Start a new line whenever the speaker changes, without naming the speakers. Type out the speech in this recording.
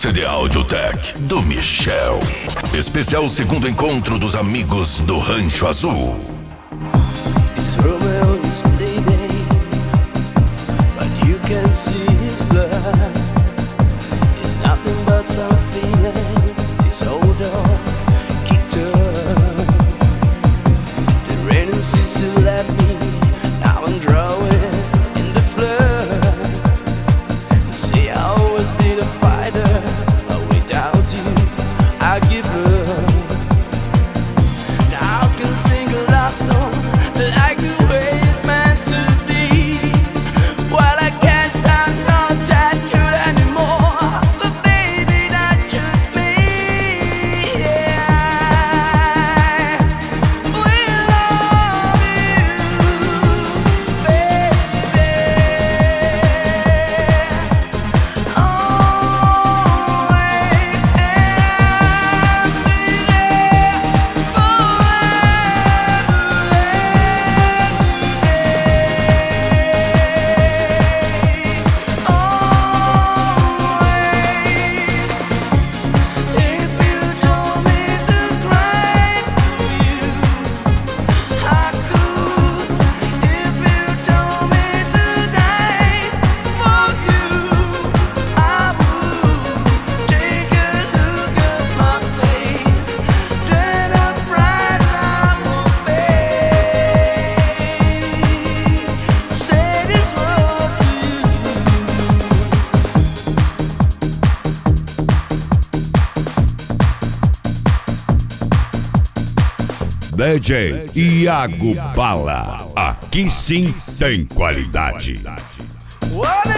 CD Audiotech do Michel. Especial segundo encontro dos amigos do Rancho Azul.
It's Romeo is bleeding, but you can see his blood. It's nothing but some feeling. This old dog kicked up. The rain ceased to let me. Now I'm drawing in the flood. See, I always been a fighter, but without you, I give up. Now I can sing a love song like the way it's meant to be. While I guess I'm not that good anymore, but baby, that's just me. Yeah, we love you, baby.
DJ Iago Bala, aqui sim tem qualidade.
What